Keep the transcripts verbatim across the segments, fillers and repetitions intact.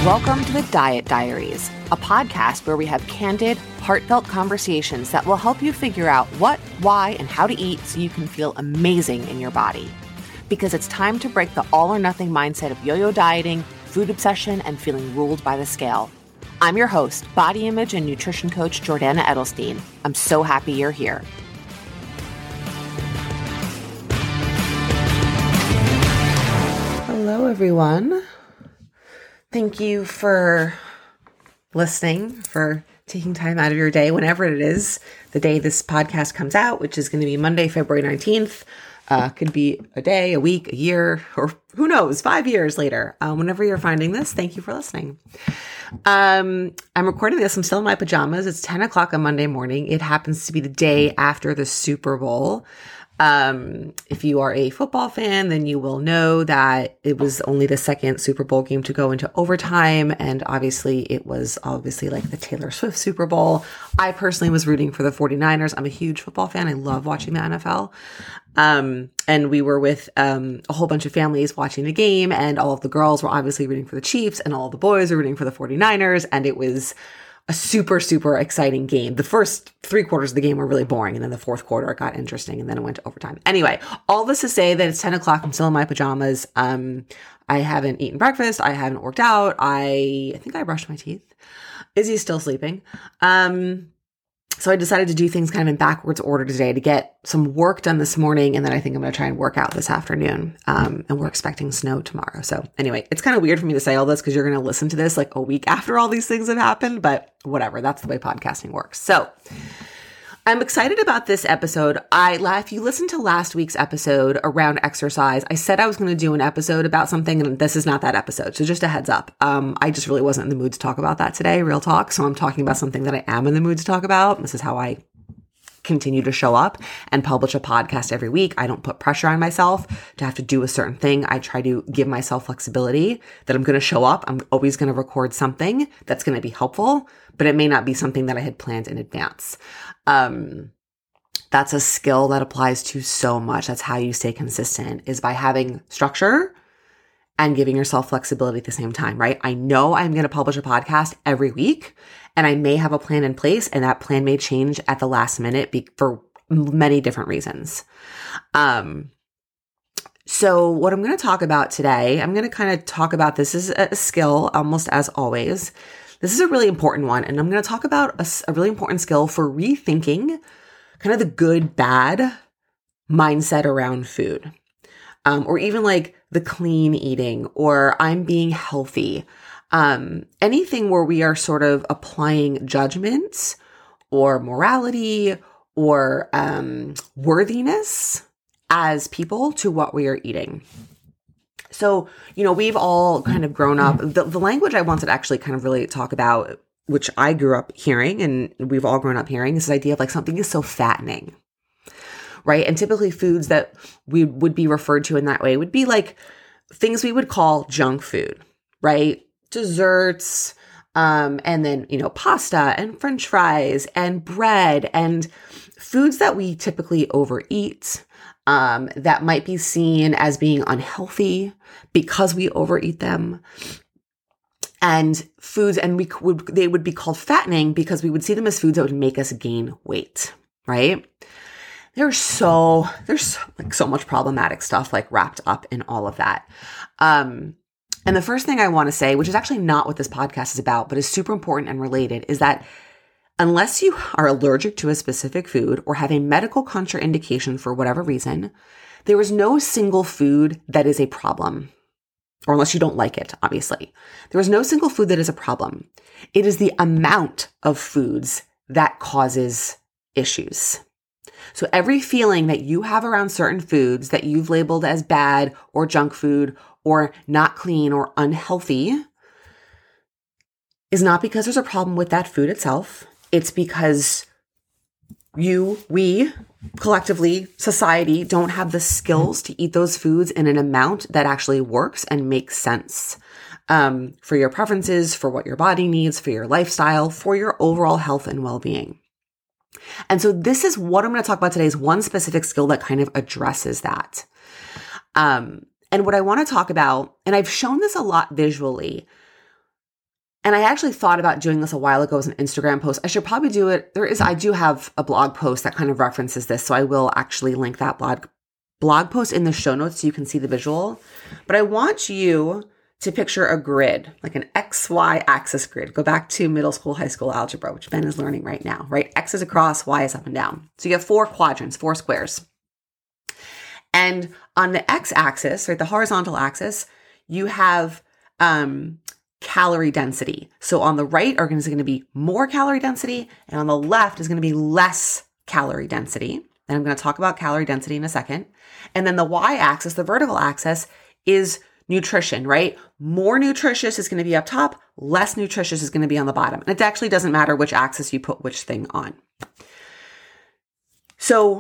Welcome to the Diet Diaries, a podcast where we have candid, heartfelt conversations that will help you figure out what, why, and how to eat so you can feel amazing in your body. Because it's time to break the all-or-nothing mindset of yo-yo dieting, food obsession, and feeling ruled by the scale. I'm your host, body image and nutrition coach Jordana Edelstein. I'm so happy you're here. Hello, everyone. Thank you for listening, for taking time out of your day, whenever it is, the day this podcast comes out, which is going to be Monday, February nineteenth. Uh, could be a day, a week, a year, or who knows, five years later. Uh, whenever you're finding this, thank you for listening. Um, I'm recording this. I'm still in my pajamas. It's ten o'clock on Monday morning. It happens to be the day after the Super Bowl. Um, if you are a football fan, then you will know that it was only the second Super Bowl game to go into overtime. And obviously it was obviously like the Taylor Swift Super Bowl. I personally was rooting for the forty-niners. I'm a huge football fan. I love watching the N F L. Um, and we were with, um, a whole bunch of families watching the game, and all of the girls were obviously rooting for the Chiefs and all of the boys were rooting for the forty-niners. And it was a super, super exciting game. The first three quarters of the game were really boring. And then the fourth quarter, it got interesting. And then it went to overtime. Anyway, all this to say that it's ten o'clock. I'm still in my pajamas. Um, I haven't eaten breakfast. I haven't worked out. I, I think I brushed my teeth. Izzy's still sleeping. Um, so I decided to do things kind of in backwards order today to get some work done this morning. And then I think I'm going to try and work out this afternoon. Um, and we're expecting snow tomorrow. So anyway, it's kind of weird for me to say all this because you're going to listen to this like a week after all these things have happened, but whatever. That's the way podcasting works. So I'm excited about this episode. I, if you listened to last week's episode around exercise, I said I was going to do an episode about something, and this is not that episode. So just a heads up. Um, I just really wasn't in the mood to talk about that today, real talk. So I'm talking about something that I am in the mood to talk about. This is how I continue to show up and publish a podcast every week. I don't put pressure on myself to have to do a certain thing. I try to give myself flexibility that I'm going to show up. I'm always going to record something that's going to be helpful, but it may not be something that I had planned in advance. Um, that's a skill that applies to so much. That's how you stay consistent, is by having structure and giving yourself flexibility at the same time, right? I know I'm going to publish a podcast every week, and I may have a plan in place, and that plan may change at the last minute be- for many different reasons. Um, so what I'm going to talk about today, I'm going to kind of talk about, this is a skill almost as always. This is a really important one, and I'm going to talk about a, a really important skill for rethinking kind of the good, bad mindset around food. Um, or even like the clean eating, or I'm being healthy. Um, anything where we are sort of applying judgments or morality or um, worthiness as people to what we are eating. So, you know, we've all kind of grown up. The, the language I wanted to actually kind of really talk about, which I grew up hearing and we've all grown up hearing, is this idea of like something is so fattening. Right? And typically foods that we would be referred to in that way would be like things we would call junk food, right? Desserts, um, and then, you know, pasta and French fries and bread and foods that we typically overeat, um, that might be seen as being unhealthy because we overeat them. And foods, and we would, they would be called fattening because we would see them as foods that would make us gain weight, right? There's so, there's like so much problematic stuff like wrapped up in all of that. Um, and the first thing I want to say, which is actually not what this podcast is about, but is super important and related, is that unless you are allergic to a specific food or have a medical contraindication for whatever reason, there is no single food that is a problem. Or unless you don't like it, obviously. There is no single food that is a problem. It is the amount of foods that causes issues. So every feeling that you have around certain foods that you've labeled as bad or junk food or not clean or unhealthy is not because there's a problem with that food itself. It's because you, we, collectively, society don't have the skills to eat those foods in an amount that actually works and makes sense um, for your preferences, for what your body needs, for your lifestyle, for your overall health and well-being. And so this is what I'm going to talk about today, is one specific skill that kind of addresses that. Um, and what I want to talk about, and I've shown this a lot visually, And I actually thought about doing this a while ago as an Instagram post. I should probably do it. There is, I do have a blog post that kind of references this. So I will actually link that blog blog post in the show notes so you can see the visual. But I want you to picture a grid, like an X Y axis grid. Go back to middle school, high school algebra, which Ben is learning right now, right? X is across, Y is up and down. So you have four quadrants, four squares. And on the X axis, right, the horizontal axis, you have um, calorie density. So on the right are going to be more calorie density, and on the left is going to be less calorie density. And I'm going to talk about calorie density in a second. And then the Y axis, the vertical axis, is nutrition, right? More nutritious is going to be up top, less nutritious is going to be on the bottom. And it actually doesn't matter which axis you put which thing on. So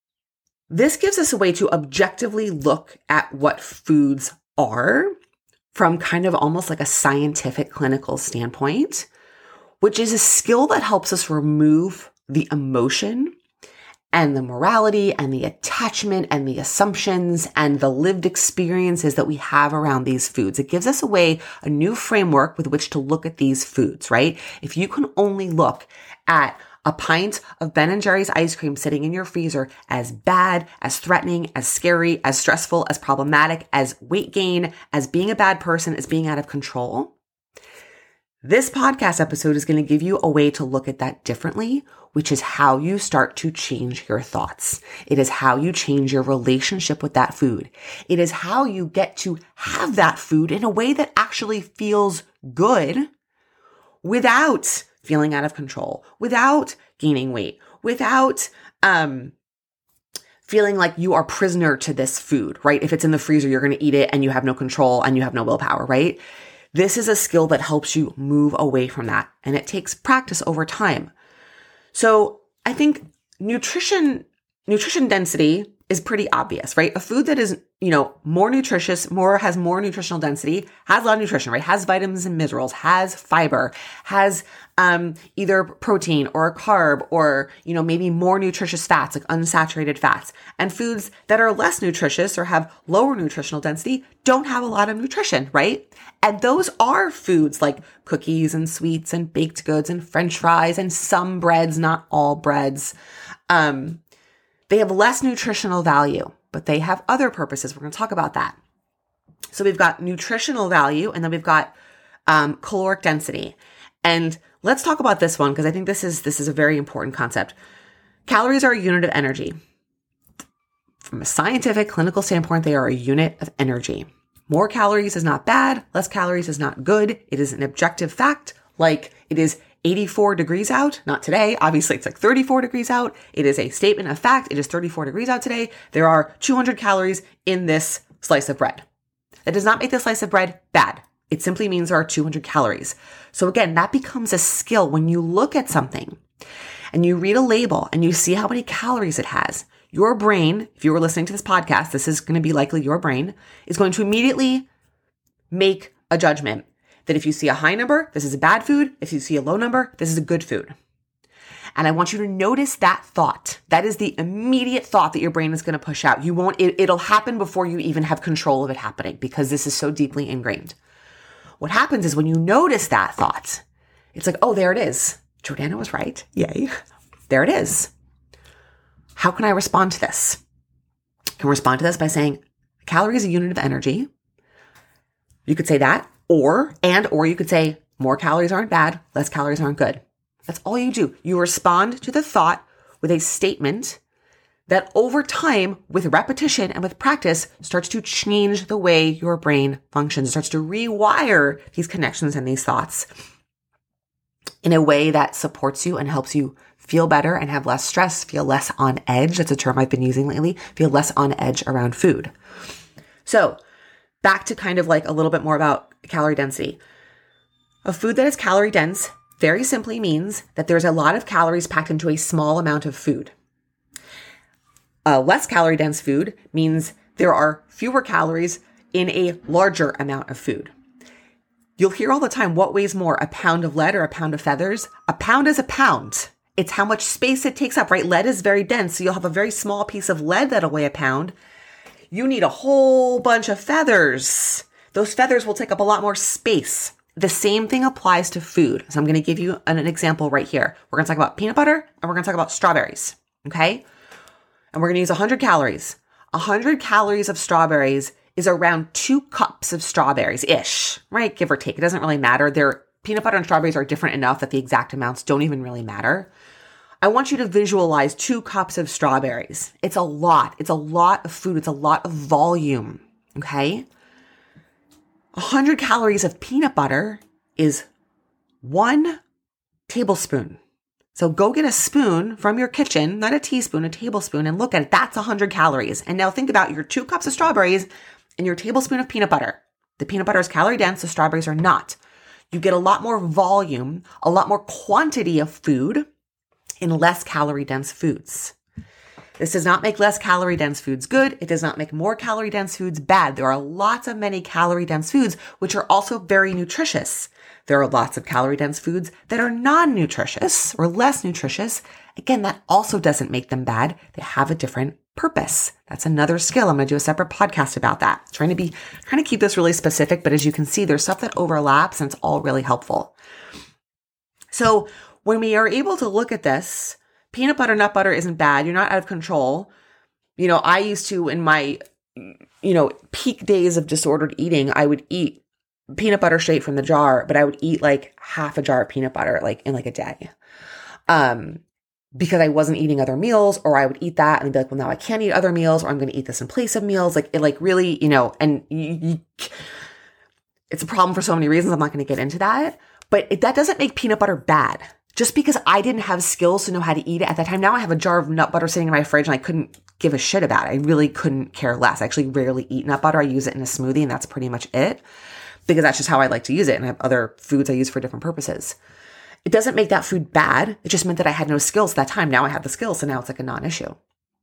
this gives us a way to objectively look at what foods are from kind of almost like a scientific clinical standpoint, which is a skill that helps us remove the emotion and the morality and the attachment and the assumptions and the lived experiences that we have around these foods. It gives us a way, a new framework with which to look at these foods, right? If you can only look at a pint of Ben and Jerry's ice cream sitting in your freezer as bad, as threatening, as scary, as stressful, as problematic, as weight gain, as being a bad person, as being out of control, this podcast episode is going to give you a way to look at that differently, which is how you start to change your thoughts. It is how you change your relationship with that food. It is how you get to have that food in a way that actually feels good without feeling out of control, without gaining weight, without um, feeling like you are prisoner to this food, right? If it's in the freezer, you're going to eat it and you have no control and you have no willpower, right? This is a skill that helps you move away from that. And it takes practice over time. So I think nutrition, nutrition density is pretty obvious, right? A food that is, you know, more nutritious, more has more nutritional density, has a lot of nutrition, right? Has vitamins and minerals, has fiber, has um, either protein or a carb or, you know, maybe more nutritious fats, like unsaturated fats. And foods that are less nutritious or have lower nutritional density don't have a lot of nutrition, right? And those are foods like cookies and sweets and baked goods and French fries and some breads, not all breads. Um, They have less nutritional value, but they have other purposes. We're going to talk about that. So we've got nutritional value, and then we've got um, caloric density. And let's talk about this one because I think this is this is a very important concept. Calories are a unit of energy. From a scientific, clinical standpoint, they are a unit of energy. More calories is not bad. Less calories is not good. It is an objective fact, like it is eighty-four degrees out, not today. Obviously, it's like thirty-four degrees out. It is a statement of fact. It is thirty-four degrees out today. There are two hundred calories in this slice of bread. That does not make the slice of bread bad. It simply means there are two hundred calories. So again, that becomes a skill when you look at something and you read a label and you see how many calories it has. Your brain, if you were listening to this podcast, this is going to be likely your brain, is going to immediately make a judgment. That if you see a high number, this is a bad food. If you see a low number, this is a good food. And I want you to notice that thought. That is the immediate thought that your brain is going to push out. You won't, it, it'll happen before you even have control of it happening because this is so deeply ingrained. What happens is when you notice that thought, it's like, oh, there it is. Jordana was right. Yay. There it is. How can I respond to this? I can respond to this by saying, calorie is a unit of energy. You could say that. Or, and, or you could say more calories aren't bad, less calories aren't good. That's all you do. You respond to the thought with a statement that over time, with repetition and with practice, starts to change the way your brain functions, starts to rewire these connections and these thoughts in a way that supports you and helps you feel better and have less stress, feel less on edge. That's a term I've been using lately. Feel less on edge around food. So back to kind of like a little bit more about calorie density. A food that is calorie dense very simply means that there's a lot of calories packed into a small amount of food. A less calorie dense food means there are fewer calories in a larger amount of food. You'll hear all the time, what weighs more, a pound of lead or a pound of feathers? A pound is a pound. It's how much space it takes up, right? Lead is very dense, so you'll have a very small piece of lead that'll weigh a pound. You need a whole bunch of feathers. Those feathers will take up a lot more space. The same thing applies to food. So I'm going to give you an, an example right here. We're going to talk about peanut butter and we're going to talk about strawberries. Okay. And we're going to use one hundred calories. one hundred calories of strawberries is around two cups of strawberries-ish, right? Give or take. It doesn't really matter. They're, peanut butter and strawberries are different enough that the exact amounts don't even really matter. I want you to visualize two cups of strawberries. It's a lot. It's a lot of food. It's a lot of volume, okay? one hundred calories of peanut butter is one tablespoon. So go get a spoon from your kitchen, not a teaspoon, a tablespoon, and look at it. That's one hundred calories. And now think about your two cups of strawberries and your tablespoon of peanut butter. The peanut butter is calorie dense, the strawberries are not. You get a lot more volume, a lot more quantity of food in less calorie dense foods. This does not make less calorie dense foods good. It does not make more calorie dense foods bad. There are lots of many calorie dense foods, which are also very nutritious. There are lots of calorie dense foods that are non-nutritious or less nutritious. Again, that also doesn't make them bad. They have a different purpose. That's another skill. I'm going to do a separate podcast about that. I'm trying to be, trying to keep this really specific, but as you can see, there's stuff that overlaps and it's all really helpful. So when we are able to look at this, peanut butter, nut butter isn't bad. You're not out of control. You know, I used to, in my, you know, peak days of disordered eating, I would eat peanut butter straight from the jar, but I would eat like half a jar of peanut butter, like in like a day. Um, because I wasn't eating other meals, or I would eat that and be like, well, now I can't eat other meals, or I'm going to eat this in place of meals. Like it like really, you know, and you, you, it's a problem for so many reasons. I'm not going to get into that, but it, that doesn't make peanut butter bad. Just because I didn't have skills to know how to eat it at that time. Now I have a jar of nut butter sitting in my fridge and I couldn't give a shit about it. I really couldn't care less. I actually rarely eat nut butter. I use it in a smoothie and that's pretty much it, because that's just how I like to use it. And I have other foods I use for different purposes. It doesn't make that food bad. It just meant that I had no skills at that time. Now I have the skills. So now it's like a non-issue.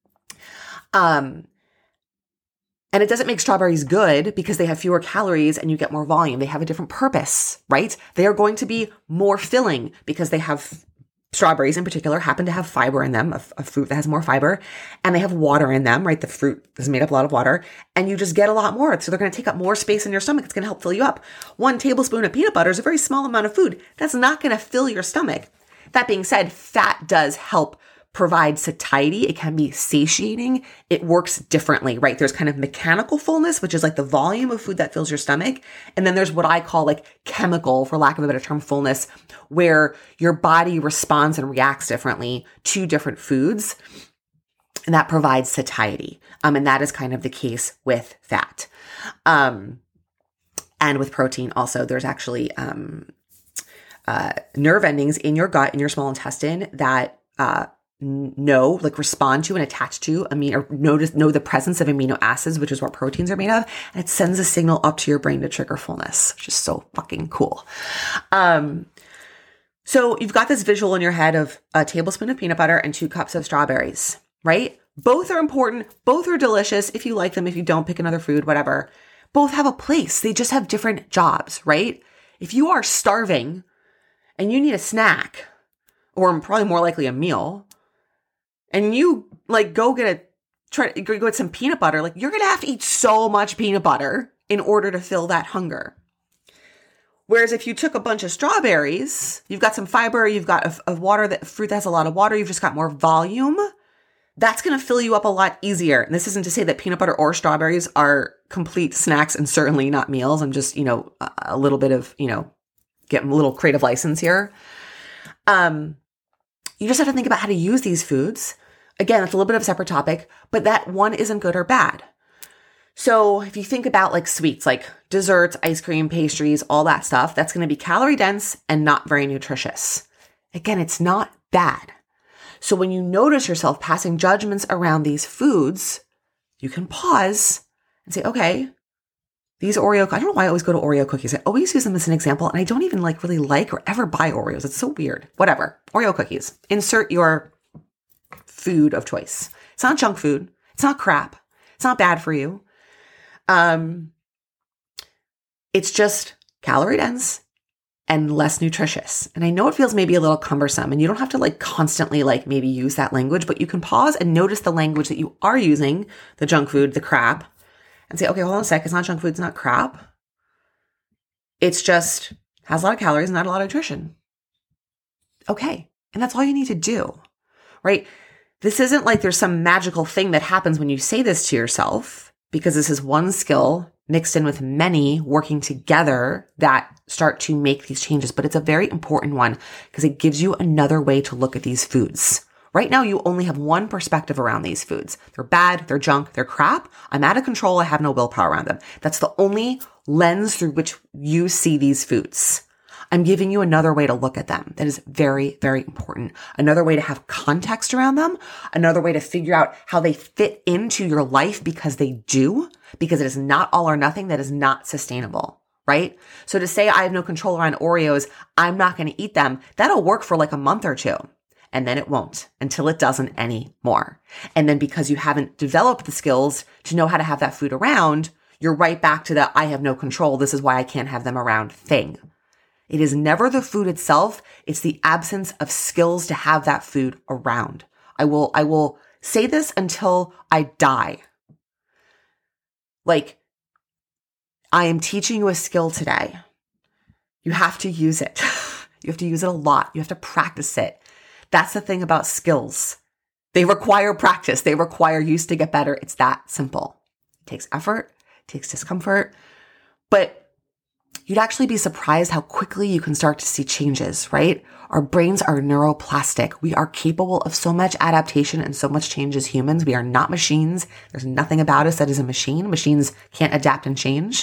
Um, and it doesn't make strawberries good because they have fewer calories and you get more volume. They have a different purpose, right? They are going to be more filling because they have, strawberries in particular happen to have fiber in them, a, a fruit that has more fiber, and they have water in them, right? The fruit is made up a lot of water and you just get a lot more. So they're going to take up more space in your stomach. It's going to help fill you up. One tablespoon of peanut butter is a very small amount of food. That's not going to fill your stomach. That being said, fat does help provide satiety. It can be satiating. It works differently, right? There's kind of mechanical fullness, which is like the volume of food that fills your stomach. And then there's what I call like chemical, for lack of a better term, fullness, where your body responds and reacts differently to different foods. And that provides satiety. Um, and that is kind of the case with fat. Um, and with protein also, there's actually um, uh, nerve endings in your gut, in your small intestine that uh, know, like respond to and attach to amino, or notice, know the presence of amino acids, which is what proteins are made of. And it sends a signal up to your brain to trigger fullness, which is so fucking cool. Um, so you've got this visual in your head of a tablespoon of peanut butter and two cups of strawberries, right? Both are important. Both are delicious. If you like them, if you don't, pick another food, whatever. Both have a place. They just have different jobs, right? If you are starving and you need a snack, or probably more likely a meal, and you like go get a, try to go get some peanut butter, like you're going to have to eat so much peanut butter in order to fill that hunger. Whereas if you took a bunch of strawberries, you've got some fiber, you've got a, a water that fruit that has a lot of water, you've just got more volume. That's going to fill you up a lot easier. And this isn't to say that peanut butter or strawberries are complete snacks and certainly not meals. I'm just, you know, a, a little bit of, you know, getting a little creative license here. Um, you just have to think about how to use these foods. Again, it's a little bit of a separate topic, but that one isn't good or bad. So if you think about like sweets, like desserts, ice cream, pastries, all that stuff, that's going to be calorie dense and not very nutritious. Again, it's not bad. So when you notice yourself passing judgments around these foods, you can pause and say, okay, these Oreo, I don't know why I always go to Oreo cookies. I always use them as an example, and I don't even like really like or ever buy Oreos. It's so weird. Whatever. Oreo cookies. Insert your food of choice. It's not junk food. It's not crap. It's not bad for you. Um, it's just calorie dense and less nutritious. And I know it feels maybe a little cumbersome, and you don't have to like constantly like maybe use that language, but you can pause and notice the language that you are using, the junk food, the crap, and say, okay, hold on a sec. It's not junk food. It's not crap. It's just has a lot of calories and not a lot of nutrition. Okay. And that's all you need to do, right? This isn't like there's some magical thing that happens when you say this to yourself, because this is one skill mixed in with many working together that start to make these changes. But it's a very important one because it gives you another way to look at these foods. Right now, you only have one perspective around these foods. They're bad, they're junk, they're crap. I'm out of control. I have no willpower around them. That's the only lens through which you see these foods. I'm giving you another way to look at them. That is very, very important. Another way to have context around them. Another way to figure out how they fit into your life, because they do, because it is not all or nothing. That is not sustainable, right? So to say I have no control around Oreos, I'm not going to eat them, that'll work for like a month or two. And then it won't until it doesn't anymore. And then because you haven't developed the skills to know how to have that food around, you're right back to the I have no control. This is why I can't have them around thing. It is never the food itself. It's the absence of skills to have that food around. I will, I will say this until I die. Like, I am teaching you a skill today. You have to use it. You have to use it a lot. You have to practice it. That's the thing about skills. They require practice. They require use to get better. It's that simple. It takes effort, it takes discomfort, but you'd actually be surprised how quickly you can start to see changes, right? Our brains are neuroplastic. We are capable of so much adaptation and so much change as humans. We are not machines. There's nothing about us that is a machine. Machines can't adapt and change.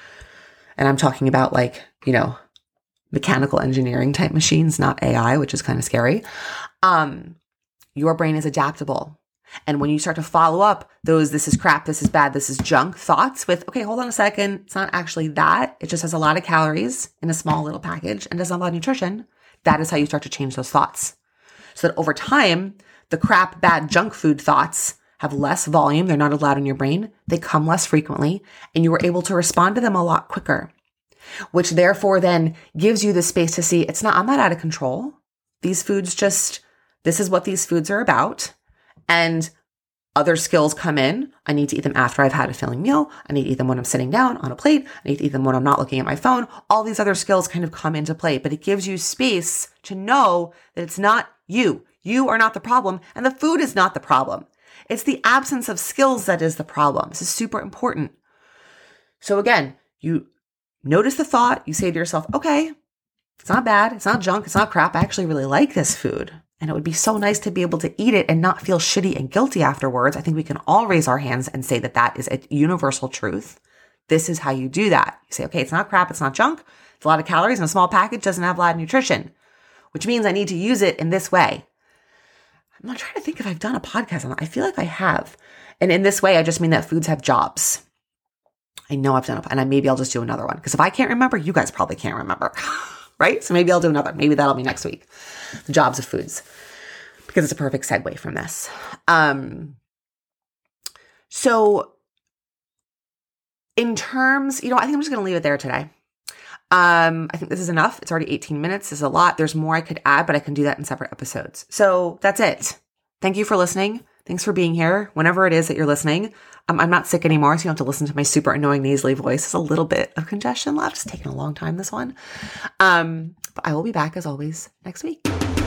And I'm talking about like, you know, mechanical engineering type machines, not A I, which is kind of scary. Um, your brain is adaptable. And when you start to follow up those, this is crap, this is bad, this is junk thoughts with, okay, hold on a second. It's not actually that. It just has a lot of calories in a small little package and doesn't have a lot of nutrition. That is how you start to change those thoughts. So that over time, the crap, bad, junk food thoughts have less volume. They're not allowed in your brain. They come less frequently, and you are able to respond to them a lot quicker, which therefore then gives you the space to see it's not, I'm not out of control. These foods just, this is what these foods are about. And other skills come in. I need to eat them after I've had a filling meal. I need to eat them when I'm sitting down on a plate. I need to eat them when I'm not looking at my phone. All these other skills kind of come into play, but it gives you space to know that it's not you. You are not the problem, and the food is not the problem. It's the absence of skills that is the problem. This is super important. So again, you notice the thought. You say to yourself, okay, it's not bad. It's not junk. It's not crap. I actually really like this food. And it would be so nice to be able to eat it and not feel shitty and guilty afterwards. I think we can all raise our hands and say that that is a universal truth. This is how you do that. You say, okay, it's not crap. It's not junk. It's a lot of calories in a small package. Doesn't have a lot of nutrition, which means I need to use it in this way. I'm not trying to think if I've done a podcast on that. I feel like I have. And in this way, I just mean that foods have jobs. I know I've done it, and maybe I'll just do another one. Because if I can't remember, you guys probably can't remember. Right? So maybe I'll do another. Maybe that'll be next week. The jobs of foods. Because it's a perfect segue from this. Um, so in terms, you know, I think I'm just going to leave it there today. Um, I think this is enough. It's already eighteen minutes. This is a lot. There's more I could add, but I can do that in separate episodes. So that's it. Thank you for listening. Thanks for being here. Whenever it is that you're listening, um, I'm not sick anymore, so you don't have to listen to my super annoying nasally voice. There's a little bit of congestion left. It's taking a long time, this one. Um, but I will be back as always next week.